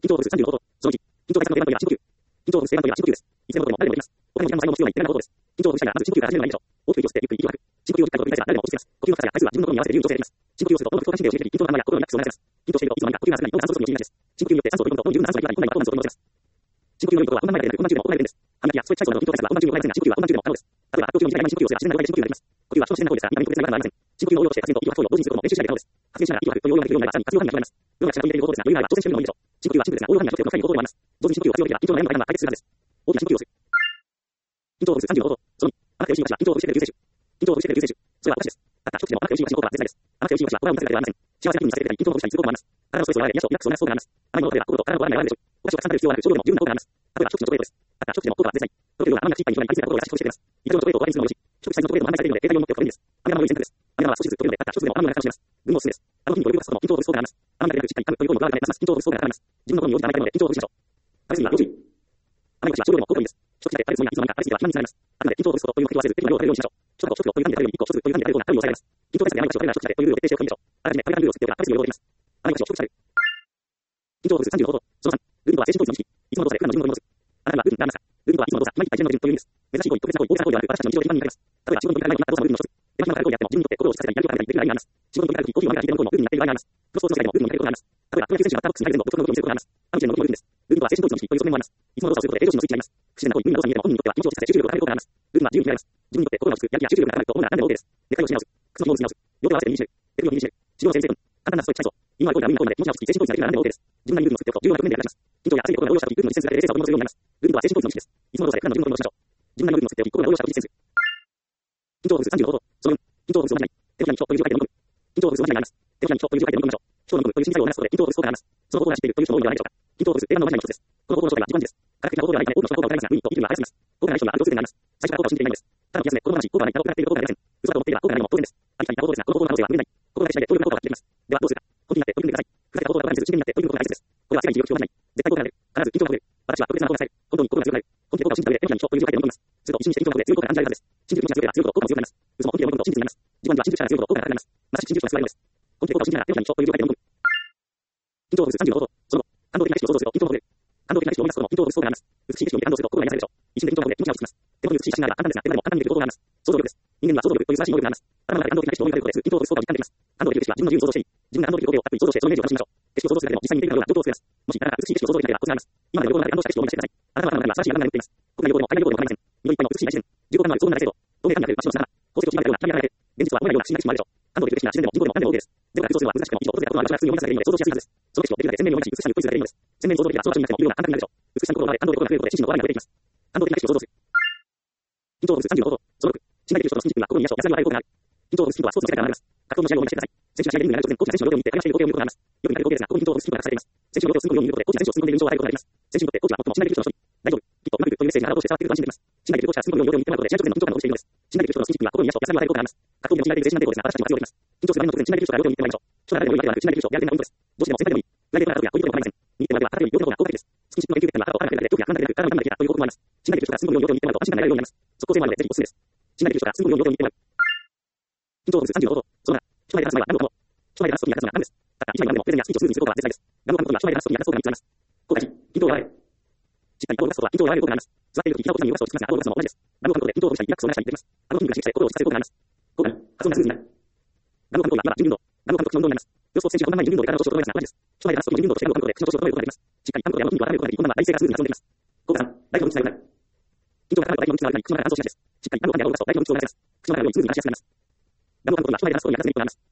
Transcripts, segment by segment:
緊張度数35度。その1、緊張対策の出番といえば深呼吸。緊張度数定番といえば深呼吸です。いつでもどこでも誰でもできます。他にも時間の才能も必要ない、手軽な方法です。緊張をほぐしたいならまず深呼吸から始めるのがいいでしょう。大きく息を吸ってゆっくり息を吐く。深呼吸を10回と繰り返せば誰でも落ち着けます。呼吸の数や回数は自分の好みに合わせて流動性できます。深呼吸をすると脳の副交感神経を刺激し、緊張の反応や心のリラックスを促します。緊張しているといつの間にか呼吸が少なくなり、脳が酸素不足に陥りがちです。深呼吸によって酸素を取り込むと脳に十分な酸素が行き渡り、本来は高満足に戻せます。深呼吸の良いことは本番前だけでなく本番中でも行えるんです。歯磨きやストレッチ体操などの緊張対策は本番中に行えませんが、深呼吸は本番中でも可能です。例えば、発表中に短い深呼吸をすれば自然な状態で深呼吸ができます。呼吸は少し自然な行為ですが、痛みに特別な違和感はありません。深呼吸の応用として発言と息を吐くと同時にすることも練習しないで可能です。発言しながら息を吐くという応用ができるようになればさらに活用範囲が広がります。世の中で知られている方法ですが、余裕があれば挑戦してみるのもいいでしょう。深呼吸はシンプルですが、応用範囲が広くて深い方法でもあります。同時に深呼吸を活用できれば緊張の悩みの大半は解決するはずです。大きな深呼吸をする。緊張度数35度。その2、あなたが吉井は緊張をほぐしてくれる救世主。緊張をほぐしてくれる救世主。それは私です。たった一つでもあなたが吉井は進行が絶大です。あなたが吉井はオーラを見せるだけではありません。幸せな気分にさせてくれたり、緊張をほぐしたりすることもあります。体のストレスを和らげ、癒しとリラックスを促すことがあります。あなたの喉では心と体の不安が和らぐでしょう。お菓子をたくさん食べる必要はなく、少量でも十分な効果があります。例えば、一口のチョコレートです。たった一口でも効果は絶大。というような甘みが口いっぱいに広がり、愛する心を優しくほぐしてくれます。一度のチョコレートを終わりにするのもよし、一口サイズのチョコレートも案内されているので、携帯用に持っておくと便利です。アメリカの良い選択です。アメリカは少しずつ溶けるので、たった一つでも甘みが楽しめます。群もおすすめです。あの筋肉をよく動かすことも緊張をほぐす効果があります。甘みだけでなくしっかり噛むということも具合がますます緊張をほぐす効果があります。自分の好みに応じた甘い食べ物で緊張をほぐしましょう。食べ過ぎは要注意。甘いお菓子は少量でも効果がいいです。一口だけ食べるつもりがいつの間にか食べ過ぎては肥満につながります。あくまで緊張をほぐすことという目的を忘れず、適度な量を食べるようにしましょう。一箱食料という単位で食べるより一個一つという単位で食べるようなカロリーを抑えられます。緊張対策で甘いお菓子を食べるなら一口だけというルールを徹底しておくといいでしょう。あらかじめ食べたルールを作っておけば食べ過ぎを予防できます。甘いお菓子を一口食べる。緊張度数35度。その3、ルールとは精神統一の意識。いつもの動作で普段の自分の動作。あなたにはルールがありますか？ルールとは、いつもの動作、今言った一連のルールという意味です。珍しい行為、特別な行為、大げさな行為ではなく、私たちの日常的な日常になります。例えば、仕事に行かないといけない動作のルールの一つ。手間暇かかる行為であっても、自分にとって心を落ち着かせたり、やる気を高めたりできる場合があります。仕事に行かないとき、コーヒーを飲んだり、コーヒーを飲んだりというのもルールになっている場合があります。プロスポーツの世界でもルールになっていることがあります。例えば、プロ野球選手がバッターボックスに入るのも独特の動きを見せることがあります。あの一連の動きもルールです。ルールとは精神統一の意識という側面もあります。いつもの動作をすることで平常心のスイッチになります。不自然な行為、無理な動作に見えても本人にとっては緊張を落ち着かせ集中力を高める効果があります。ルールは自由に決められます。自分にとって心が落ち着く、やる気や集中力が高まると主な何でも OK です。でかいをし直す。靴の紐を結び直す。両手を合わせて右にひねる。手首を右にひねる。指導の先生君。簡単なストレッチ体操。今はこういったルールまで気持ちが落ち着き、精神統一ができるなら何でも OK です。自分なりにルールを作っておくと重要な局面で役立ちます。緊張や熱いことが応用したとき、ルールの実践が冷静さを取り戻せるようになります。ルールとは精神統一の意識です。いつもの動作で普段の自分の動きをしましょう。自分なりのルールを作っておき、心が応用したとき実践する。緊張度数35度。その4、緊張度数を間違い。手のひらにちょという字を書いて飲み込む。緊張度数を間違いがあります。手のひらにちょという字を書いて飲み込みましょう。ちょと飲むという心理作用を促すことで緊張度数効果があります。その方法が知っているという人も多いのではないでしょうか。緊張度数定番の間違いの一つです。この方法の正体は自己暗示です。科学的な方法ではないため多くの人が効果を疑いますが、無理と言い切るのは怪しすぎます。効果がない人にはある共通点があります。最初から効果を信じていないのです。ただの気休め、子供話、効果がないから行っていることがありません。嘘だと思っていれば効果がないのも当然です。ありきたりな方法ですが、この方法の可能性は無限大。ここだけしないで強力な効果が出てきます。ではどうするか。本気になって取り組んでください。ふざけた方法だとかにせず真剣になって取り組むことが大切です。これは世界にいる必要がない。絶対効果が出る。必ず緊張が出る。私は特別な効果が使える。本当に効果が強くなる。本気で効果を信じた上で手のひらにちょという字を書いて飲み込みます。すると一瞬にして緊張が出て強い効果が感じられるはずです。信じる気持ちが強ければ強いほど効果も強くなります。嘘も本気で飲み込むと真実になります。自分には信じる力が強いほど効果が高くなります。まさしく信じる人が救われるのです。本気で効果を信じながら手のひらにちょという字を書いて飲み込む。緊張度数35度。その後、感動的な景色を想像すると緊張がほぐれる。感動的な景色を生み出すことも緊張をほぐす効果があります。美しい景色を見て感動すると心が癒されるでしょう。一瞬で緊張がほぐれ気持ちが落ち着きます。手元に美しい写真があれば簡単ですが、手間でも簡単にできる方法があります。想像力です。人間には想像力という素晴らしい能力があります。頭の中で感動的な景色を思い浮かべることで緊張をほぐす効果を実感できます。感動できる景色は自分の自由に想像していい。自分が感動できる光景をたっぷり想像してそのイメージを楽しみましょう。景色を想像するだけでも実際に見ているかのような状況を作れます。もしあなたが美しい景色を想像できなければコツがあります。今まで旅行の中で感動した景色を思い出してください。あなたの頭の中には素晴らしい眺めが眠っています。国内旅行でも海外旅行でも構いません。緑いっぱいの美しい大自然、15感のある壮大な大聖堂、透明感にある街の砂浜、宝石をちぎられるような光が流れて、現実は思えないような不思議な景色もあるでしょう。感動できる景色は自然でも人工でも何でも OK です。全部が空想するのは難しくても一度訪れたことのある場所が普通に思い出されるので想像しやすいはずです。その景色をできるだけ鮮明に思い出し、美しさに恋するだけでいいのです。鮮明に想像できたらその場所になっても見るのが簡単になるでしょう。美しさに心を奪われ感動で心が増えることで心身の不安が出てきます。感動的な景色を想像する。緊張度数35度。その6、信頼できる人と信じる人は心に癒しを安らぎを与える効果がある。緊張度数頻度はスポーツの世界から学びます。格闘の試合を思い出してください。選手が試合でリングになる直前、コーチが選手の両手を握って怪我している光景を見ることがあります。よく見られる光景ですが、ここに緊張をほぐす頻度が隠されています。選手の両手を包むように見ることで、コーチが選手を包んでいる印象を与えることができます。選手にとってコーチは最も信頼できる人の一人。大丈夫。きっとうまくいくというメッセージがあなたを通して伝わっていると安心できます。信頼できるコーチは包むように両手を握ってもらうことで試合直前の緊張感が落ちているのです。信頼できる人と信じる人は心に癒しを安らぎを与える効果があります。格闘技の信頼できる精神安定法ですが、私たちにも活用できます。緊張する場面の直前、信頼できる人が両手を握ってもらいましょう。人の中でも良いわけではなく、信頼できる人、やり手のポイントです。どうしても先輩でもいい。プライベートなことや恋人でも構いません。握ってもらえば片手より両手の方が効果的です。スキンシップの研究結果には肩を離れてくれるだけで、恐怖や不安だけでなく、体の痛みまで消えたという報告もあります。信頼できる人が包むように両手を握ってもらうと安心感が得られるようになります。即効性もあるので、ぜひおすすめです。信頼できる人が包むように両手を握ってもらう。緊張度数35度。その7、人前で話す前は何度も。人前で話すときに話すのが何です。たった一枚のガムでもプレゼンやスピーチをスムーズにする効果は絶大です。ガムを噛むことには人前で話すときに話す効果が3つあります。効果1、緊張を和らげる。しっかり顎を動かすことは緊張を和らげる効果があります。座っているとき、膝をこちらに動かすと落ち着きますが、顎を動かすのも同じです。ガムを噛むことで緊張をほぐしたり、リラックスを促したりできます。顎の筋肉が刺激され、心を落ち着かせる効果があります。効果2、発音がスムーズになる。ガムを噛むことは、まだ準備運動。ガムを噛むと口の運動になります。プロスポーツ選手が本番前に準備運動で体の調子を整えますが、同じです。人前で話すときに準備運動としてガムを噛むことで口の調子を整えることができます。しっかり噛むことで顎の筋肉を温めることができ、本番は体勢がスムーズに発音できます。効果3、大脳の密度が良くなる。緊張が高まると大脳の密度が悪くなり、口の中が乾燥しやすいです。しっかりガムを噛んで顎を動かすと大脳の密度を促せます。口の中がよりスムーズに話しやすくなります。ガムを噛むことは人前で話すときに役立つメリットがあります。必ず噛まないといけないわけではありませんが、状況が許すならガムを噛むことはまだなんです。周りに大量に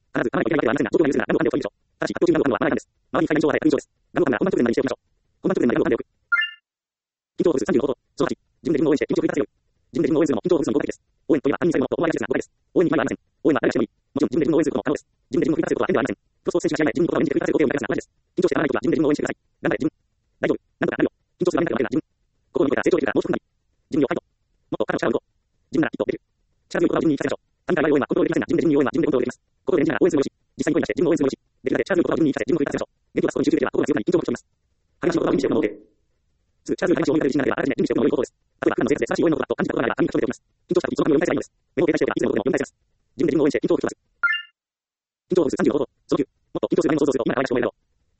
許すが、ガムを噛むのはマナー違反情報を与える以上です。ガムを噛むのは本番直前までにしておきましょう。本番直前までガムを噛んでおく。緊張度数35度。その8、自分で自分を応援して緊張を振り立てる。自分で自分を応援するのも緊張をほぐすのに効果的です。応援といえば他人に最も思われやすいですが誤解です。応援に決まりはありません。応援は誰がしてもいい。もちろん自分で自分を応援することも可能です。自分で自分を振り立てることは変ではありません。プロスポーツ選手が試合前、自分のことを演じて振り立てることを呼びかけますが同じです。緊張してやらないときは自分で自分を応援してください。頑張れ自分。大丈夫。なんとかなるよ。緊張する場面だけは自分。心に残った成長できるからもう少しなり。自分にをファイト。もっと肩を力を抜こう。自分ならきっとできる。力強いことは自分に言い聞かせましょう。他人から言われる応援はコントロールできませんが、自分で自分に言う応援は自分でコントロールできます。心で演じながら応援するもよし、実際に声に出して自分を応援するもよし、できるだけ力強いことは自分に言い聞かせ自分を振り立てましょう。元気はそこに集中できれば心が強くなり緊張も吹き飛びます。励ましの言葉を意味しておくのも OK。すぐ力強い励ましを思い浮かべる自信があれば、あらかじめ準備しておくのも良いことです。例えば、普段の生活で素晴らしい応援の言葉と感じたことがあれば、紙に書き留めておきます。緊張した時、その紙を読み返せばいいのです。メモを携帯しておけば、いつでもどこでも読み返せます。自分で自分を応援して緊張を吹き飛ばす。緊張度数35度。その9、もっと緊張する場面を想像すると、今から話して思えるだろう。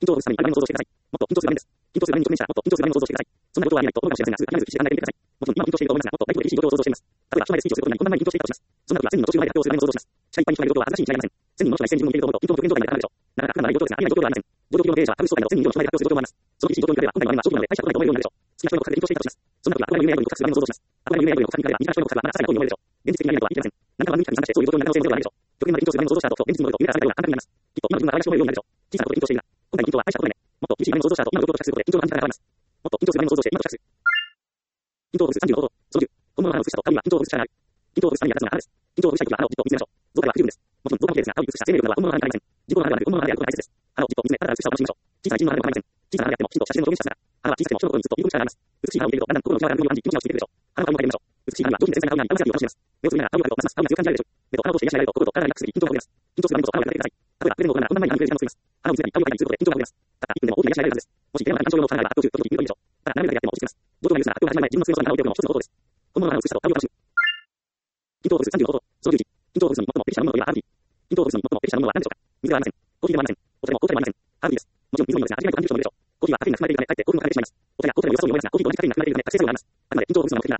緊張をさらに想像してください。もっと緊張する場面です。緊張する場面に直面したらもっと緊張する場面を想像してください。そんなことはありえないと思うかもしれませんが、すぐ諦めず必死で考えてみてください。もちろん今緊張していると思いますが、もっと大規模で厳しい状況を想像しています。例えば、人前でスピーチをすることにこんなに緊張していたとします。そんなことは1000人の途中前で発表する場面を想像します。社会一般に人がいることは恥ずかしいに違いありません。1000人の人前1000人分もいると思うと緊張の極限状態まで高まるでしょう。なかなかない状況ですが、ありえない状況はありません。上場企業の経営者は株主総会の1000人以上の人前で発表する状況もあります。その厳しい状況に比べれば、今回の場面は初期なので大したことないと思えるようになるでしょう。好きな人への告白で緊張していたとします。そんなことは憧れの有名アイドルに告白する場面を想像します。憧れの有名アイドルに告白に比べれば、身近な人への告白はまださらに遠いと思えるでしょう。現実的なイベントは言い切れません。何か番組企画に参加してそういう状況になる可能性もあるでしょう。極限まで緊張する場面を想像した後と現実に戻ると見たらされたような感覚になります。きっと今の自分は大したことないようになるでしょう。小さなことで緊張しているが、今回の緊張は大したことないね。もっと厳しい場面を想像した後今の状況と比較することで緊張の感じ方が変わります。もっと緊張する場面を想像して今と比較する。緊張をほぐす35度。その10。本物の花を移したと神は緊張をほぐす力がある。緊張をほぐすためには立つのが花です。緊張をほぐしたいときは花をじっと見つめましょう。増加は不十分です。もちろん増加も綺麗ですが、花を移した生命力などは本物の花ではありません。自己の花ではなく本物の花であることが大切です。花をじっと見つめ、ただ美しさを楽しみましょう。小さな一輪の花でも構いません。小さな花であってもきちんと写真の表現した姿。花は小さくても人の心にずっと入り込む力があります。美しい花を見ているとだんだん心の内側から感じ気持ちが落ちてくるでしょう。花の香りも嗅いでみましょう。美しい花には上品で繊細な香りがあり、楽しみを楽しみます。目をつぶりながら香りを嗅ぐとますます香りが強く感じられるでしょう。目と鼻を通して癒しられると心と体がリラックスする緊張がほぐれます。緊張する場面こそ花をやってください。例えば、プレゼントを行うこんな前に花に触れます。花を見つめたり香りを嗅ぎにすることで緊張がほぐれます。たった1分でも大きな癒しられるはずです。もし、手の中で感情用の花が発表中、時々見るといいでしょう。ただ、何回やっても落ち着きます。冒頭が許すなら発表が始まる前、自分の強さに花を置いておくのも一つの方法です。本物の花を美しさと香りを楽しむ。緊張をほぐす35度。その11。緊張をほぐすのに最も適したものといえばハーブティー。緊張をほぐすのに最も適したものは何でしょうか。水ではありません。コーヒーでもありません。お茶でも紅茶でもありません。ハーブティーです。もちろん水もいいのですが、味がよく感じる人もいるでしょう。コーヒーはカフェインが含まれているため、かえってコーヒーの感じてしまいます。お茶や紅茶でも良さそうに思いますが、コーヒーと同じカフェインが良さそうに思いますが、コーヒーと同じカフェインが覚醒作用があります。あくまで緊張をほぐすのに目的なベストはハーブティーです。ハーブティーの最大の特徴はカフェインですと、あるのがハーブティーです。どちらも緊張をほぐすのに適しています。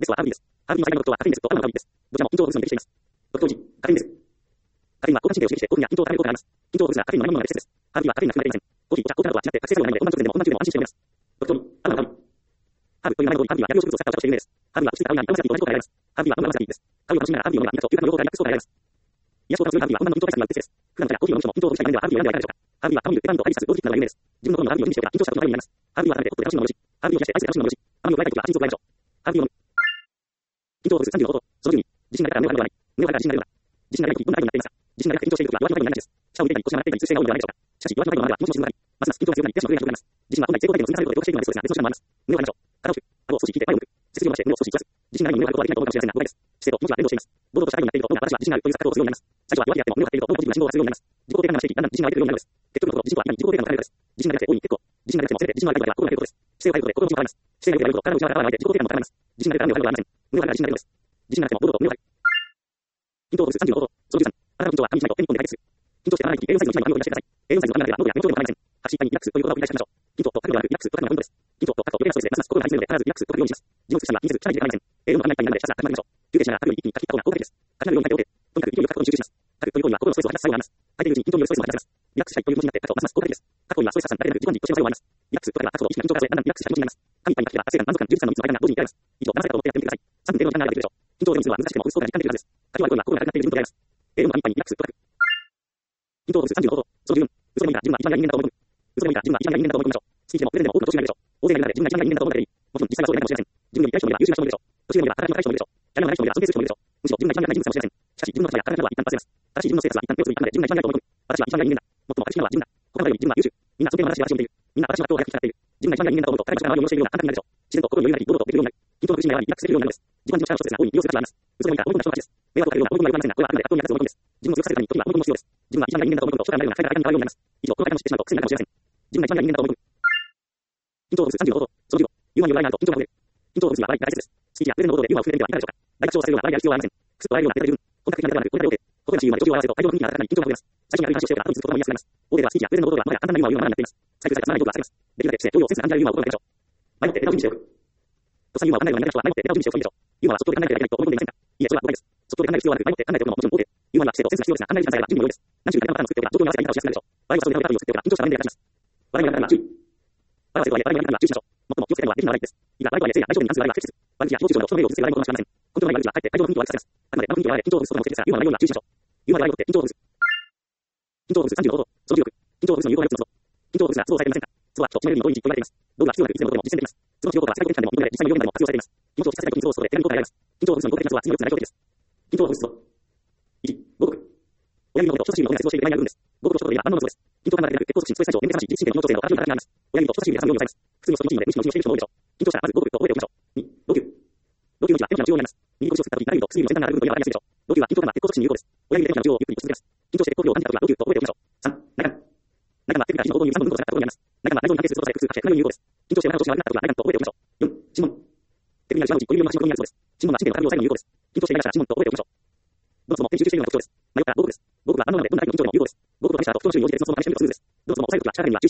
特徴時、カフェインです。特徴時、カフェインです。特徴時、カフェインです。カフェインは交感神経を刺激して興奮や緊張を高める効果があります。緊張をほぐすならカフェインの飲み物が適切です。ハーブティーはカフェインが含まれていません。コーヒー、お茶、紅茶などは違って覚醒作用がないので、本番直前でも本番中でも安心して飲めます。特徴に、ハーブという名前の通り、ハーブティーは薬用植物を使ったお茶として有名です。ハーブティーは落ち着いた香りがアロマセラピーと同じ効果があります。ハーブティーはアロマセラピーです。香りを楽しみながらハーブティーを飲むには、苦という両方からリラックス効果があります。癒し効果の強いハーブティーは本番の緊張対策には適切です。普段からコーヒーを飲む人も緊張をほぐしたい場面ではハーブティーを選んではいかがでしょうか。ハーブティーはカモミール、ペパーミント、ハイビスカス、ローズヒップなどが有名です。自分の好みのハーブティーを準備しておけば緊張したことのないようになります。ハーブティーは食べてホットで楽しむのがよし。ハーブティーを冷やしてアイスで楽しむのがよし。ハーブティーを冷やして楽しむのがよし。ハーブティーを冷やしてアイスで楽しむのがよし。ハーブティーは緊張をほぐす35度。その10に、自信が出たら胸を張るではない。胸を張るから自信が出るのだ。自信が出ているどんな相手になっていますか。自信が出て緊張しているときは弱気の声になりがちです。舌を入れたり腰が曲がっていたり通性が多いのではないでしょうか。しかし弱気の声の前では気持ちの静まり、ますます緊張が強くなり手足の震えが広がります。自信は本来成功体験の積み重ねることで強化しているので、そうですが別の手段もあります。胸を張りましょう。体を低く、顎を少し引いて前を向く。背筋を伸ばして胸を少しずらす。自信がないのに胸を張ることはできないと思うかもしれませんが、誤解です。姿勢と気持ちは連動しています。堂々とした態度になっていると、今私は自信があるという錯覚をするようになります。最初は弱気であっても胸を張っていると、ポジティブな信号がするようになります。自己肯定感が増していき、だんだん自信が出てくるようになるのです。結局のところ、自己は今に自己肯定感の高めです。自信がなくて大いに結構。自信がなくてもせめて自信のあることは心がけることです。姿勢を変えることで心の自信が上がります。姿勢が良くなること、体を内側から相手、自己肯定感も高まります。自信がなくて胸を張ることはありません。胸を張るから自信が出るのです。自信がなくても堂々と胸を張る。緊張をほぐす35度。その13。あなたの緊張は紙一枚と手に込んで解決する。緊張してならないとき、A4 サイズの1枚の紙を出してください。A4 サイズの紙なければ喉や目の頂でも構いません。8いっぱいにリラックスという言葉を繰り返しましょう。緊張と覚悟があるリラックスと覚悟のポイントです。緊張と覚悟、余計なストレスでますます心が張り詰めるので、必ずリラックスと覚悟をします。自分を作るには気にせず、力に入れて構いません。A4 の紙がいっぱいになるので、ひたすら書きましょう。休憩しながら書くより一気に書き切った方が効果的です。書きなるように書いておけ。とにかく勢いよく書くことに集中します。書くという行為は心のストレスを吐き出す作用があります。書いているうちに緊張によるストレスを吐き出します。リラックスしたいという気持ちになって書くとますます効果的です。書く行為はストレス発散だけでなく自己に実行しやすい作用もあります。リラックスと書けば書くほど意識が緊張からだんだんリラックスした気持ちになります。紙いっぱいに書けば達成感、満足感、充実感の3つの快感が同時に得られます。以上、7歳だと思ってやってみてください。3分程度の時間があればできるでしょう。緊張を読むのは難しくてもほぐすことが実感できるはずです。書き終わる頃には心が軽くなっている自分と出会います。A4 の紙いっぱいにリラックスと書く。緊張をほぐす35度。その10。嘘でもいいが自分は一番嫌い人間だと思い込む。嘘でもいいが自分は一番嫌い人間だと思い込みましょう。スピーチでもプレゼンでも多くの途中になるでしょう。大勢がいる中で自分が一番嫌い人間だと思うだけでいい。もちろん実際はそうでないかもしれません。自分より偉い人もいれば優秀な人もいるでしょう。途中でもいれば働きの高い人もいるでしょう。キャリアのない人もいれば尊敬する人もいるでしょう。むしろ自分が一番嫌い人物かもしれません。しかし自分の立場や働きなどは一旦忘れます。正しい自分のステータスは一旦手をついたので自分が一番嫌いと思い込む。私は一番嫌い人間だ。もっとも私なのは自分だ。他のより自分は優秀。みんな尊敬の話や話を見ている。みんな私の格好を早く聞きたっている。自分が一番嫌い人間だと思うと彼らの力を利用しているような簡単になるでしょう。自然と心に余裕があり堂々とできるようになる。緊張の苦しみがありリラックスできるようになるのです。自分自身の力の一つですが大いに利用する価値はあります。嘘でもいいが追い込んだ人たちです。迷惑をかけるような追い込みはよくありませんが、これはあくまで格闘に役立つ思い込みです。自分を強くさせるために時には追い込みを必要です。自分を強くさせるためには追い込みも必要です。以上、この回の引き出しを知ってしまうと緊張の回が苦しいかもしれません。自分が一番嫌い人間だと思い込む。緊張をほぐす35度。その15。ユーモアに余裕があると緊張がほぐれる。緊張をほぐすにはバラエティが大切です。スピーチやプレゼンの冒頭でユーモアを含めてみてはいかがでしょうか。大学長をさせるようなバラエティが必要はありません。くすっと笑えるような手が十分。本格的なネタではなく、これだけ OK。ここでのユーモアで状況を合わせると会場の雰囲気が温かくなり緊張がほぐれます。最初にやる話をしておけば後に続くことが見やすくなります。大手ではスピーチやプレゼンの冒頭ではもはや簡単なユーモアを言うままになっています。最初されたさらない動画が使えます。できるだけして動揺をセンスな感じのユーモアを心がけましょう。迷ってネタを準備しておく。とさユーモアを考えるようになった人は迷ってネタを準備しておくべきでしょう。ユーモアは即答で考えなければいけないと思い込んでいませんか。いいえ、それは誤解です。即答で考える必要はなく、迷って考えておくのももちろん OK。ユーモアには知性とセンスが必要ですが、考える時間さえあれば準備も良いです。何十かネタパターンを作っておけば状況に合わせていいネタをしやすくなるでしょう。場合はそれでネタを作っておけば緊張した場面で役立ちます。笑いがなくなるのは注意。笑わせとはいえ笑いがなくなるのは注意しましょう。もっとも気をつけるのはできるのは笑いです。いいが笑いとはいえ性や相性に関する笑いは不適切。悪口や誹謗中傷など人の名誉を崩す笑いも好ましくありません。根拠のない悪口はかえって会場の雰囲気を悪くさせます。あくまで場の雰囲気を笑い緊張をほぐすことが目的ですが、ユーモアのないようには注意しましょう。ユーモアで笑いを取って緊張をほぐす。緊張をほぐす35度。その16。緊張をほぐすの有効な4つのツボ。緊張をほぐすなツボをされていませんか。ツボは人を決めるにも大いに実行言われています。道具は必要なくいつでもどこでも実践できます。ツボの使用法は最高期間でもインターネット実際の業務でも活用されています。気持ちを落ち着かせたいときにツボをすることで手紙効果が得られます。緊張をほぐすのに効果的なツボは次の4つが代表的です。緊張をほぐすツボ。1、母国。親指の骨と人差し指の骨が接合している手前にある部分です。母国と人といえば万能のツボです。緊張感が出なく結構促進、ストレス解消、メンテナンス自律神経の脳調整の形を形があります。親指と人差し指で挟むように押さえます。普通の人のチームで無視のしている人も多いでしょう。緊張したらまず母国と覚えておきましょう。2、老朽。老朽の字は手のひらの中央になります。右拳を作ったとき、中指と薬指の先端がある部分というのが分かりやすいでしょう。老朽は緊張感が結構促進に有効です。親指で手のひらの中央をゆっくり押し続けます。緊張して血行量を感じたときは老朽と覚えておきましょう。3、内感。内感は手首から肘の後頭に3分ほど下がったところにあります。内感は内臓に関係することさえ複数化してかなり有効です。緊張してお腹の調子が悪くなったときは内感と覚えておきましょう。4、心門。手首にある島のうち小指の端のところにあるそうです。心門は神経の高みを抑えるのに有効です。緊張していらっしゃる心門と覚えておきましょう。どのツボも手に集中しているような特徴です。迷ったら母国です。母国は万能なのでどんなタイプの緊張でも有効です。母国を試した後、太の周囲に応じて別のツボの試してみるとスムーズです。どのツボも抑えるときは力には注意しましょう。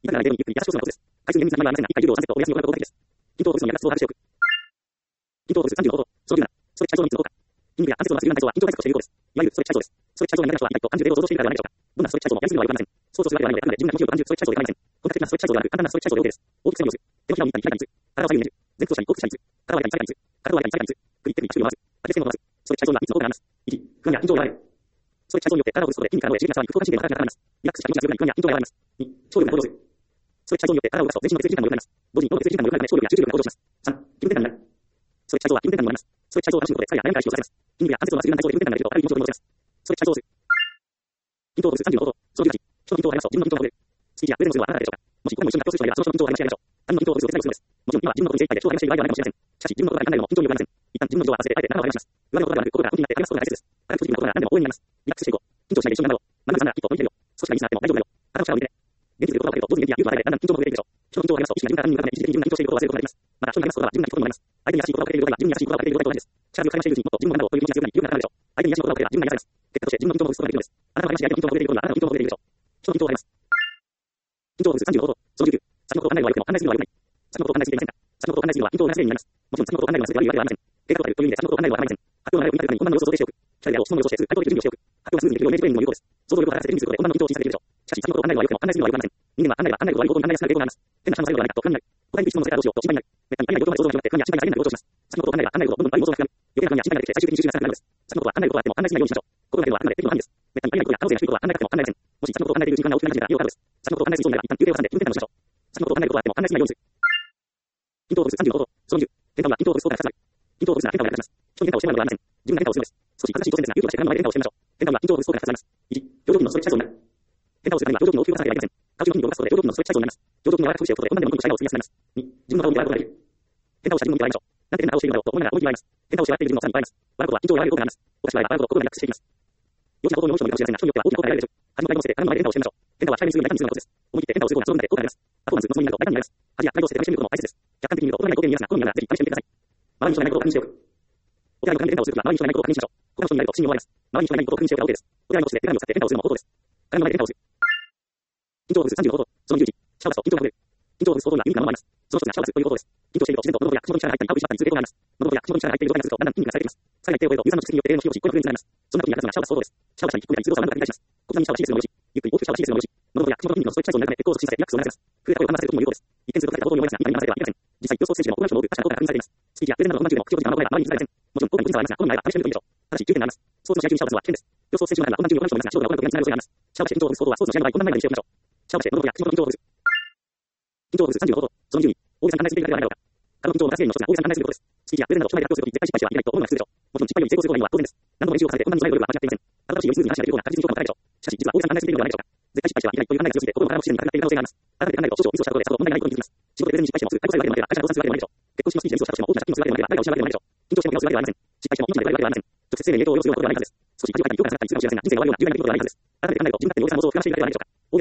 いかなるようにゆっくり優しくすることです。回数厳密なものはありませんが、一回ユーロを3セットお休みを行うことができです。均等ボルスの約束を把握しておく。均等ボルス35法、その10な、ストレッチ体操の3つの効果。筋肉や関節を回す柔軟体操は均等対策として有効です。いわゆるストレッチ体操です。ストレッチ体操が苦手な人は、と30秒を想像しているからではないでしょうか。どんなストレッチ体操もやりすぎるのは良くありません。そうそうするわけではないので、あくまで自分が気持ちよく感じるストレッチ体操ではありません。本格的なストレッチ体操ではなく、簡単なストレッチ体操で OK です。大きく背をする。手のひらを右に開いたりする。体を左右にねじる。前後者に大きくしたりする。体を上げたり下げたりする。体を上げたり下げたりする。首手首注意を回す。縦線を回す。ストレッチ体操には3つの効果があります。1、不安や緊張を和らげる。ストレッチ体操によって体を移すことで筋肉から脳へ刺激が伝わり、副交感神経が高くなります。リラックスした気持ちが強くなり、不安や緊張が和らぎます。2、聴力が向上する。ストレッチ体操によって体を動かすと全身の血液循環が良くなります。同時に脳の血液循環が良くなるため聴力や集中力が向上します。3、気分転換になる。ストレッチ体操は気分転換になります。ストレッチ体操を楽しむことで疲れや悩みから解放されます。筋肉や関節を回す柔軟体操で気分転換ができると明るい気持ちを取り戻せます。ストレッチ体操をする。均等ボルス35法、その18、人の均等を上げますと自分の均等が取れる。スピーチや腕の数はあなたでしょうか。もし他にも一緒に発表する人がいればその人の均等を上げましょう。他人の均等をボルスを手伝いするのです。もちろん今は自分のことに精一杯で人を上げましている場合ではないかもしれません。しかし自分のことが考えるのも均等力がありません。一旦自分の量を合わせてあえて仲間を上げます。上のことではなく心が本気になって励ますことが大切です。あらゆるポジティブなことが何でも応援になります。リラックスしていこう。緊張しないで一緒になろう。学ぶさんならきっと向いてるよ。少しがいいつなっても大丈夫だよ。体の力を抜いてね。元気で言葉をかけると同時に元気や勇気を与えてだんだん緊張も増えていくでしょう。人の緊張を上げますと意識が自分から他人に向かうために一時的に自分が緊張していることを忘れることができます。また人に励ますことは自分が聞くことになります。相手に優しい言葉をかけていることが自分に優しい言葉をかけていることと同じです。力強く会話しているうちにもっと自分のことをという気持ちが強くなり自分が高まるでしょう。相手に優しい言葉をかければ自分が癒されます。結果として自分の緊張も薄くなることができるのです。あなたが励まし相手の緊張も増えていることにはあなたの緊張も増えているでしょう。人の緊張を上げます。緊張ボルス35法、その19、先のことを考えるのは良くても考えすぎるのは良くない。先のことを考えすぎていませんか。先のことを考えすぎるのは緊張がすでになります。もちろん先のことを考えるのはすべて悪いわけではありません。計画とかいうという意味で先のことを考えるのはありません。発表の内容を見た時にこんなの予想を想定しておく。機械であろう質問を予想してすぐ回答できる準備をしておく。発表がスムーズにできるよう明示プレーニングも有効です。想像力を働かせて準備することで女の緊張を小さくできるでしょう。しかし先のことを考えるのは良くても考えすぎるのは良くありません。人間は考えれば考えるほど悪いことに考えやすくなる傾向があります。変な話の最後ではないかと不安になる。他に質問のせたらどうしようと心配になる。めったにありないことまで想像が広がって不安や心配が大変なることをします。先のことを考えれば考えるほどどんどん悪い妄想が膨らみ、余計な不安や心配が出てきて最終的に集中が少なくなるのです。先のことは考えることはあっても考えすぎないようにしましょう。心がけるのはあくまで適度な範囲です。めったにありないことや可能性が低いことは考えたくても考えません。もし先のことを考えている時間が大きくなる時がいいお方です。先のことを考えすぎそうになれば一旦休憩を挟んで気分転換をしましょう。先のことを考えることはあっても考えすぎないようにする。均等ボルス35法、その20、変換は均等ボルス効果が2つある。均等ボルスな変換をやらせます。人に変化をしてもらうのではありません。自分が変化をするのです。少し恥ずかしい当然ですが、勇気をして他人の前で変化をしてみましょう。変換は均等ボルス効果が2つあります。1、表情筋のストレッチ体操になる。変化をするためには表情筋の大きく動かさなければいけません。顔中の筋肉を動かすことで表情筋のストレッチ体操になります。表情筋の柔らかくしておくことでこんなでも筋肉を使い方を積みやすくなります。2、自分の顔を見て笑うことができる。変化をした自分を見て笑いましょう。なんて変な顔をしているんだろうと思いながら思いっきり笑います。変化をして笑っている自分をさらに笑います。笑うことは緊張を和らげる効果があります。おかしく笑えば笑うほど心がリラックスしていきます。幼稚な行動に応じてもいいかもしれませんが、人によっては大きな効果が得られるでしょう。恥の会話をして誰にもして変化は早めにするようなタイミングのことです。思い切って変化をする方がその分だけ効果があります。パフォーマンスのつもりになると大胆になります。恥や態度をして試してみることも大切です。客観的に見ると大人な行動に見えますが、好みならぜひ試してみてください。周りに人がいないことを確認しておく。お手洗いの紙で変化をするときは周りに人がいないことを確認しましょう。他の人になると不審に思われます。周りに人がいないことを確認しておけば OK です。お手洗いの個室で手紙を使って変化をするのも方法です。鏡の前で変化をする。緊張ボルス35法、その11、シャワーと緊張が増える。緊張ボルス方法にはユニークなものがあります。その一つがシャワーという方法です。緊張していると自然と喉や口元に力が入ったり、パウチしたりする傾向があります。喉や口元に力が入っている状態がするとだんだん筋肉がされていきます。さらに手を入れると有酸素質によって霊の気持ち、このフレーズになります。そんな時に役立つのがシャワーと方法です。シャワーしたり引っ込めたりする動作を何度か繰り返します。小刻みにシャワーしするのもよし、ゆっくり大きくシャワーしするのもよし、喉や口元筋肉のストレッチ体操になるため血行を促進させてリラックスを促せます。空や声を話せることも有効です。一見すると大した方法に思いますが、今に合わせればいけません。実際、競争ステージでも行う人も多く、確かな効果が確認されています。スピーチやプレゼンなどの本番中でも口を閉じたまま声が周りに聞かれません。もちろん効果に個人差はありますが、好みに合えば試してみるといいでしょう。ただし、注意点があります。スポーツの試合中にシャワーするのは危険です。競争ステージの中では本番中に行う人もいますが、仕事が行うことがつながる恐れがあります。シャワーして緊張をほぐす方法はスポーツの試合の場合、こんな前までにしておきましょう。シャワーして喉や口元の緊張をほぐす。緊張をほぐす35法と、その12、大げさに考えすぎているからではないのか。体の緊張を出せるの一つが大げさに考えすぎることです。スピーチやプレゼンなど人前で発表するとき、絶対失敗してはいけないと思うのが普通でしょう。もちろん失敗より成功する方がいいのは当然です。何度も練習を重ねてこんなにうまい能力は間違っていません。新しいよりスムーズに話が出るような確実に評価も高いでしょう。しかし、実は大げさに考えすぎているのではないでしょうか。絶対失敗してはいけないという考えが強すぎて、心も体も自然になくなっている可能性があります。改めて考えると少々ミスをしたことでさほど問題がないことに気づきます。仕事でプレゼンに失敗してもすぐ解雇されるわけでもなければ会社が倒産するわけでもないでしょう。結婚式のスピーチでミスをしたとしても大きな借金をするわけでもなければ誰かを失うわけでもないでしょう。緊張しても怪我をするわけではありません。失敗しても命に別れるわけではありません。直接生命に影響を及ぼすようなことではないはずです。少し恥をかいたり評価が下がったりするかもしれませんが、人生が終わるような重大な出来事ではないはずです。改めて考えると自分だって大げさな妄想を膨らましているわけではないはずです。自分勝手に大げさな妄想を膨らましているだけで損です。大げさな妄想は緊張するだけで損です。適度な緊張が必要ですが、ただの緊張は不要です。少し恥をかいたりバーバリにするかもしれませんが、それで人生が終わるわけではありません。いつも悪い癖で大げさに考えすぎているからです。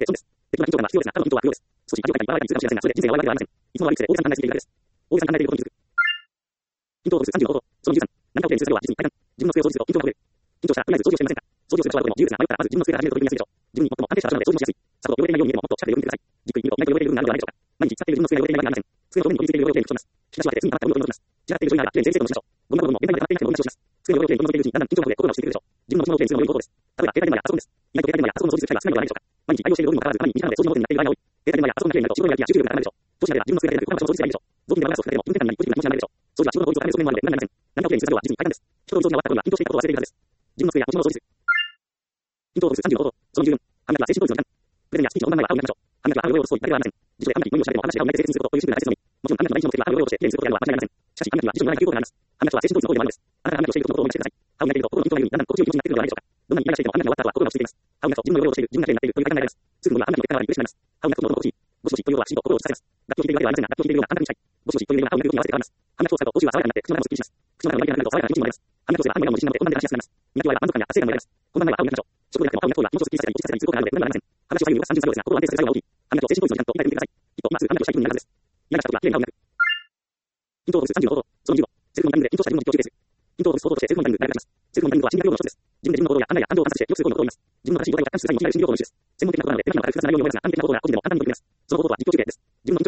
いつも悪い癖で大げさに考えていることに気づく。緊張ボルス35法、その13、何かを手にする作業は実に大胆。自分の机を掃除すると緊張がほぐれる。緊張したらとりあえず掃除をしてみませんか。掃除をする人はどこでも自由ですが、迷ったらまず自分の机から始めると取り組みやすいでしょう。自分に最も安定した場所なので掃除もしやすい。さほど汚れていないように見えてももっと近くでよく見てください。じっくり見ると意外と汚れている部分があるのではないでしょうか。毎日使っている自分の机が汚れていないわけではありません。机の表面にこびりついている汚れをきれいに拭き取ります。引き出しを開けて隅に溜まったゴミを取り除きます。じゃあっている状態ならきれいに整理整頓しましょう。ゴミ箱も現場に溜まっていなくても同じをします。机の汚れをきれいに取り除いているうちにだんだん緊張がほぐれ心が落ちてくるでしょう。自分の気持ちの汚れにするのも良い方法です。例えば携帯電話やパソコンです。意外と携帯電話やパソコンの掃除する機会が少ないのではないでしょうか。毎日愛用している道具にもかかわらず、毎日身近なので掃除モードになっている場合が多い。携帯電話やパソコンがきれいになると仕事のやる気や集中力が高まるでしょう。どちらでは自分の机だけでなく他の場所を掃除すればいいでしょう。雑巾で油をかけても気分転換になりポジティブな気持ちになるでしょう。掃除は仕事の効率を高める側面もあるので無駄になりません。何かをきれいにする作業は実に大変です。人との掃除が終わった頃には緊張していたことを忘れているはずです。自分の机や持ち物を掃除する。緊張ボルス35法、その10、歯磨きは精神統一の時間。プレゼンやスピーチの本番前は歯を磨きましょう。歯磨きは歯の上を落とすといっただけではありません。辞書で歯磨きに無理をしなくても話して顔を磨いて成立することという趣味が大切のみ。もちろん歯磨きの第一の目的は歯の上を落としてきれいにすることであるのは間違いありません。しかし歯磨きは辞書にはないということがあります。歯磨きは精神統一の行為でもあるのです。あなたが歯磨きをしていることを思い出してください。歯を磨いていると心の緊張が緩み、だんだん心地よい気持ちになっているのではないでしょうか。どんなにイライラしていても歯磨きが終わった後は心が落ち着いています。歯を磨くと自分の汚れを落としている、自分がきれいになっているというだけ考えられます。すぐには歯磨きの結果が悪い苦しくなります。歯を磨くと喉も心地いい。ゴシゴシという音はきちんと心を落ち着かせます。楽器を弾いているわけではありませんが、楽器を弾いているようなあなたにしたい。ゴシゴシというような歯を磨く動きに合わせて変わります。歯磨きを使うとお尻は爽やかになって口の中もすっきりします。口の中が磨きがなくなると爽やかな気持ちになります。歯磨きをすれば歯の磨きも自信なので本番で話しやすくなります。磨きは満足感や達成感も得られます。本番前は歯を磨きましょう。食後でなくても歯を磨く方が気持ちをすっきりさせたり、落ち着かせたりする効果があるので無駄がありません。話を左右に動かす単純作業ですが、心を安定させる作業が大きい。歯磨きを精神統一の時間と理解してみてください。きっとうまく歯磨きをしたい気分になるはずです。イライラした時はきれいに歯を磨く。緊張ボルス35法、その15、セルフモニタリングで緊張した自分の実況を中継する。緊張ボルス方法としてセルフモニタリングがあります。セルフモニタリングとは心理学用語の一つです。自分で自分の行動や考えや感情を観察してよくする行動を言います。自分の正しい状態を客観視する際に心理学用語の一種です。専門的なことなので手間暇がかかる複雑な内容に思いますが、完璧なことが個人でも簡単にできます。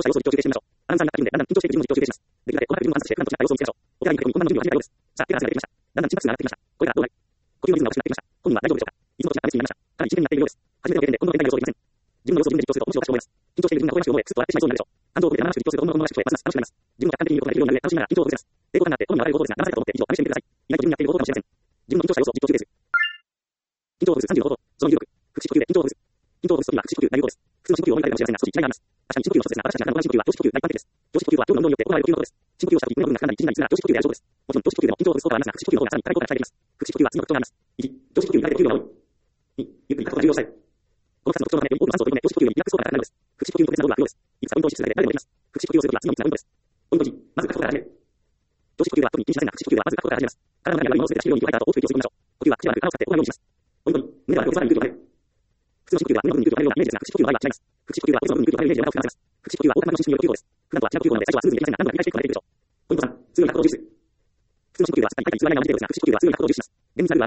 様子を実況中継してみましょう。アナウンサーになった気分でだんだん緊張していく自分を実況中継します。できるだけこの中で自分の話して普段と違った様子を見せましょう。お手洗いに駆け込み、こんな準備を始めたようです。さあ、手が汗が出てきました。だんだん心拍数が上がってきました。これからどうなる？呼吸のリズムが失ってきました。本人は大丈夫でしょうか？いつもと違った話になりました。かなり自然になっているようです。初めての経験で今度の展開の予想できません。自分の様子を自分で実況すると面白いかと思います。緊張している自分が声らしく思え、クスッと笑ってしまいそうになるでしょう。感情を込めて生々しく実況すると本物らしく聞こえ、ますます楽しくなります。自分が客観的に見ることができるようになるので楽しみながら緊張をほぐせます。抵抗感があって好みの悪いことですが、騙されたと思って以上試してみてください。意外と自分にやっていることかもしれません。自分の緊張した様子を実況中継です。緊張をほぐす35度、その有力、腹式呼吸で緊張をほぐす。緊張をほぐすときは腹式呼吸大有効です。普通の深呼吸を思い浮かべるかもしれませんが、少し違いがあります。確かに深呼吸の一つですが、私は深呼吸の一つですが、常識的に呼吸はどんどんによって行われる呼吸のことです。深呼吸をしたとき胸の周りがギュッと締まるような感じになります。深呼吸をしたとき胸の中が一時になりづらい常識呼吸で大丈夫です。もちろん常識呼吸でも緊張をほぐす効果はありますが、腹式呼吸の方がさらに効果が期待できます。腹式呼吸は次の特徴があります。1、常識呼吸に慣れて呼吸が多い。2、ゆっくり確保が重要される。この2つの特徴のために多くの酸素を取り込め、常識呼吸よりリラックス効果が高まるのです。腹式呼吸の特別な度があるようです。いくつかポイントを指出するだけで誰でもできます。腹式呼吸をするときは次の3つがポイントです。ポイント1、まず確保から始める。常識呼吸は特に気にしませんが、腹式呼吸はまず確保から始めます。体の中にあるものを全て出し切るように息を吐いた後、大きく息を吸い込みましょう。呼吸は口を開く、腹を使って行うようにします。ポイント2、胸では空気をさらにぐっと張る。普通の深呼吸は胸の部分にぐっと張るようなイメージですが、腹式呼吸の場合は違います。腹式呼吸は骨の部分にぐっと張るイメージでお腹を膨らませます。腹式呼吸は大玉の心身による呼吸法です。普段とは違う呼吸法なので最初はスムーズにできませんが、何度か繰り返していくことができるでしょう。ポイント3、強い角度を重視する。普通の深呼吸はしっかり体に偽らないままできるですが、腹式呼吸は強い角度を重視します。厳密なルールはありませんが、腹式呼吸では強い角度になるように何度も3回繰り返します。時間をかけてゆっくり息を吸うのが一般的です。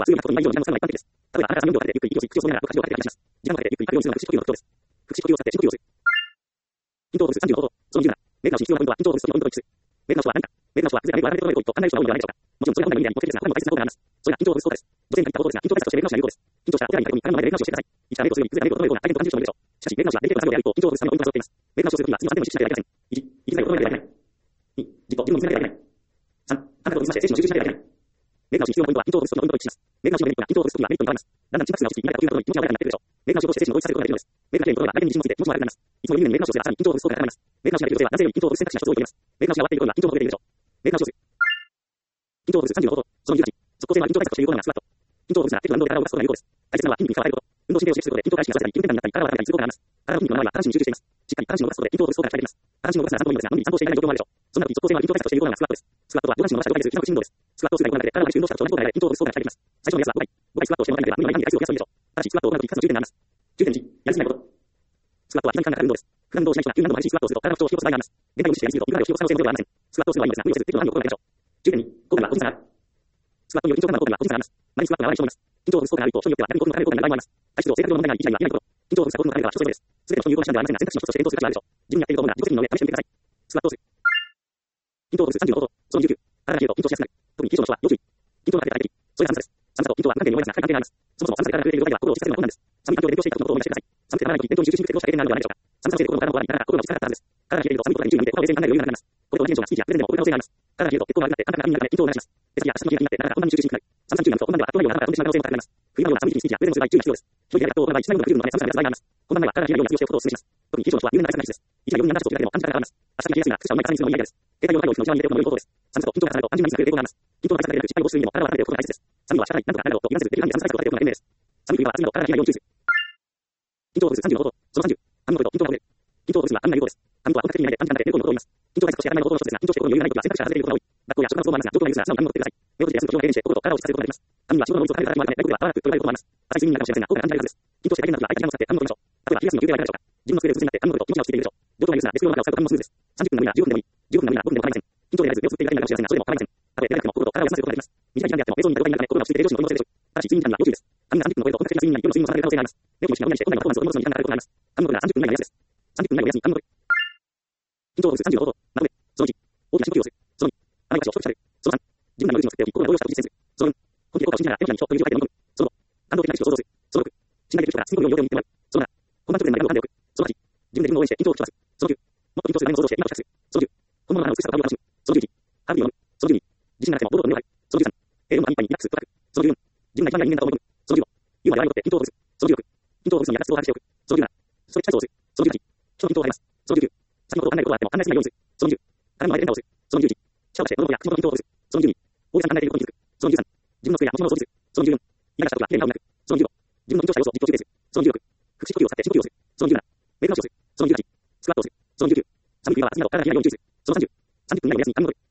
体は体が深呼吸をかけてゆっくり息を吸うのが腹式呼吸の特徴です。腹式呼吸を使って深呼吸をする。緊張をほぐす35度、その2、メーカーの必要なポイントは緊張をほぐすというポイント1。メーカーの人は何か、メーカーの人は崩れられる割れてと考える人が多いのではないでしょうか。もちろんそれが本来の意味であり、目的ですが、他にも大切なことがあります。それが緊張をほぐす効果です。女性に限ったことですが、緊張対策としてメーカーの人は有効です。緊張したらお手洗いに駆け込み、体の前でメーカーをしてください。一からメーカーをするように崩れられることのような大変と感じる人もいるでしょう。しかし、メーカーの人はデリケートな作業であると緊張をほぐすためのポイントが揃っています。メーカーをするときには次の3点を意識しなければいけません。1、息遣いを整えていただけない。2、自己、自分の見つめていただけない。3、感覚を見つまして精神を集中しなければいけない。メーカーの必要なポイントは緊張をほぐすというポイントを一致します。メーカーのメリットが緊張をほぐすときはメリットに変わります。だんだん心拍数が落ち着き、慣れた呼吸のことに気持ちが穏やかになってくるでしょう。メーカーの仕事をして精神を同一させることができるのです。メーカーのことは相手に自信をつけて気持ちも悪くなります。いつも夢にメーカーの仕事でさらに緊張をほぐす効果が高まります。メーカーの仕事では男性より緊張をほぐす選択肢が一つ多いと言います。メーカーの仕が終わっていることには緊張も増えているでしょう。メーカーの仕緊張をほぐす35度、その18、即効性のある緊張対策として有効なのがスクワット。緊張をほぐすなら手と運動で体を動かすことが有効です。大切なのは筋肉に負荷を与えること。運動神経を刺激することで緊張回数が増えたり、気分転換になったり、体を温めたりする効果があります。体の筋肉の周りは下半身に集中しています。しっかり下半身を動かすことで緊張をほぐす効果が期待できます。下半身を動かすなら3分もいいのですが、のみに参考していない状況もあるでしょう。そんな時、即効性のある緊張対策として有効なのがスクワットです。スクワットは上半身を伸ばした状態でする筋肉振動です。スクワットをする際に行うだけで体を激しく運動した後、長時間で緊張をほぐす効果が期待できます。最初の目安は5回スクワットをしてもらうだけでは無理な回数を増やすのでしょう。ただしスクワットを行うときかつ重点があります。重点1、やりすぎないこと。スクワットは膝に負担がかかる運動です。普段運動をしない人が急に何度も激しいスクワットをすると体の不調を引き起こす場合があります。限界を無視してやりすぎると、いくらでも引き起こす可能性もゼロではありません。スクワットをするのはいいのですが、無理をせず適度な範囲を心がけましょう。重点2、効果が個人差がある。スクワットによる緊張感の効果には個人差があります。毎日スクワットが悪い人もいます。緊張をほぐす効果がある一方、人によっては逆に効果がある効果になる場合もあります。体質を正確に問題がない一切は言えないこと。緊張をほぐすか効果があるかは人それぞれです。すべての人に有効な手段ではありませんが、選択肢の一つとして検討する価値があるでしょう。自分にやっていると思うなら自己責任の上試してみてください。スクワットをする。緊張をほぐす35度、その19、体が冷えると緊張しやすくなる。特に冷え性の人は要注意。緊張がかけたらそれが寒さです。寒さと緊張は無関係に思いますが、関係があります。そもそも寒さで体が震えている状態では心を落ち着かせるのが困難です。寒い環境で勉強していたことを思い出してください。寒くてならないとき、勉強に集中しにくくてどうしたらいけないのではないでしょうか。寒さのせいで心の体の不安になら心が落ち着かなかったはずです。体が冷えていると寒いことがに注意なので、心を冷静に考える余裕がなくなります。これと同じ現象がスキーやプレゼンでも起こる可能性があります。体が冷えると血行が悪くなって感覚が過敏になるため緊張を流します。手先や足先が気になってなかなか本番に集中しにくくなる。寒さに注意なると本番ではあっという間に頭が飛んでしまう可能性も高くなります。冬のような寒い日にスキーやプレゼンをする場合注意が必要です。一人でやると本番に室内温度が低いので寒さが出やすい場合があります。本番前は体が冷えないように気をしておくことをお勧めします。特に冷え性の人は入念な対策が必要です。息が4になった時だけでも感じ方が変わります。足先が冷えやすいが、靴下を毎回するのもいいアイデアです。携帯用の作業をの内側に入れておくのも良いことです。寒さと緊張が重なると単純なミスが増える傾向があります。緊張の対策だけでなく、失敗を防ぐ意味でも体を温めておくことが大切です。寒いのは仕方ない、なんとか体をと油断せず、できる限り寒さ対策をやっておくのが賢明です。寒い冬は暑いなど体が冷えないように注意する。緊張をほぐす35度、その30、雨の声と緊張がほぐれる。緊張をほぐすには雨が有効です。雨とは本格的にないで短時間で出ることを言います。緊張対策として当たり前の方法の一つですが、緊張して心に余裕がないときは選択肢が外れることが多い。学校や職場の相談もありますが、状況がいいですが、素直に雨を取ってください。目を閉じて休むと気を軽減して心と体を落ち着かせることができます。雨には仕事の無理を重ねる体にもあるため、外部ではパワーラックと言われることもあります。浅い睡眠になるかもしれませんが、効果が感じられるはずです。緊張して大変な時は相手に時間を使って雨を取りましょう。あるいは冷やすのを指で雨を使って雨を取りましょう。自分の机でうつになって雨を取ると気持ちが落ち着いているでしょう。自分の机でうつになって雨を取ると気持ちが落ち着いているでしょう。状況がいいですが、熱量の中を使うと雨もスムーズです。30分でもいいな、15分でもいい。15分でもいいな、5分でも構いません。緊張でやらず目をつぶっていられないかもしれませんが、それでも構いません。たとえ出られなくても心がを休ませることができます。短い時間であっても映像に見た状態になるまで心が落ち着いている両親の運動をせるでしょう。ただし睡眠時間には要注意です。髪が30分を超えると本格的な睡眠になり、夜の睡眠を重ねる可能性があります。目を閉じてしまうようにして本来のパフォーマンスを取り戻すのに時間がかかることがあります。髪の毛が30分以内のやつです。30分以内のやつに髪の毛。緊張をほぐす35度、まとめ、その1、大きな深呼吸をする。その2、甘い箸を一口食べる。その3、自分なりのリズムを作っておき、心が動揺したとき実践する。その4、本気で効果を信じながら手のひらにという状態で飲む。その5、感動的な意識を想像する。その6、信頼できる人から次のように要点を言ってもらう。その7、本番直前まで何度も噛んでおく。その8、自分で自分を応援して緊張を吹き飛ばす。その9、もっと緊張する場面を想像して今と比較する。その10、本物の美しさと香りを楽しむ。その11、ハーブを飲む。その12、自信がなくても堂々と胸を張る。その13、飲む間いっぱいにリラックスと吐く。その14、自分が一番やり人間だと思い込む。その15、言うまで笑いにとって緊張をほぐす。その16、緊張をほぐすのに優しさを話しておく。その17、ストレッチ体操をする。その18、人の緊張を張ります。その19、先ほど考えることがあっても考えすぎないようにする。その20、体の前で連打をする。その21、シャワーして喉や口元の緊張をほぐす。その22、大げさに考えていることに気づく。その23、自分の机や持ち物を掃除する。その24、イライラした時は手に顔をなく。その25、自分の緊張した様子を実況中継する。その26、腹式呼吸を使って深呼吸をする。その27、目覚ましをする。その28、スクワットをする。その29、寒い冬は暑いなど体が冷えないように注意する。その30、30分以内の目安に髪を取る。